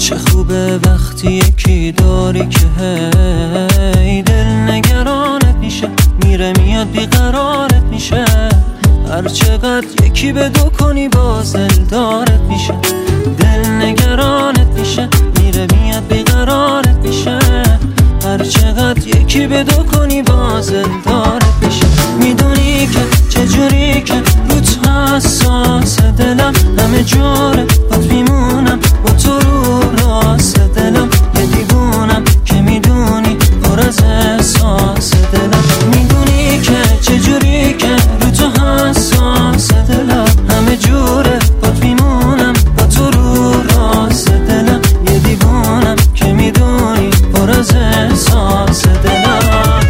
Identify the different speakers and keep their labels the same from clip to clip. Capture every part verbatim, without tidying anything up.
Speaker 1: چه خوبه وقتی یکی داری که هی دل نگرانت میشه، میره میاد بیقرارت میشه. هر چقدر یکی به دو کنی باز دل دارت میشه، دل نگرانت میشه، میره میاد بیقرارت میشه. هر چقدر یکی به دو کنی باز دل دارت میشه. میدونی که چجوری که روت حساس دلم، همه جوره بات میمونم با تو رو راست دلم. یه دیوونم که میدونی پر از احساس دلم. میدونی که چجوری که رو تو حساس دلم، همه جوره بات میمونم با تو رو راست دلم. یه دیوونم که میدونی پر از احساس دلم.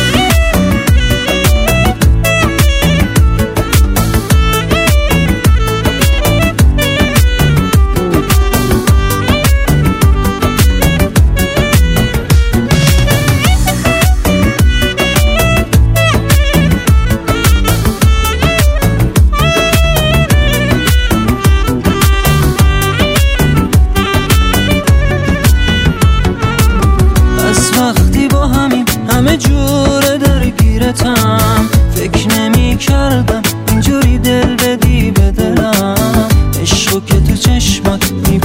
Speaker 1: وقتی با همیم همه جوره درگیرتم، فکر نمی کردم اینجوری دل بدی به دلم. عشقو که تو چشمات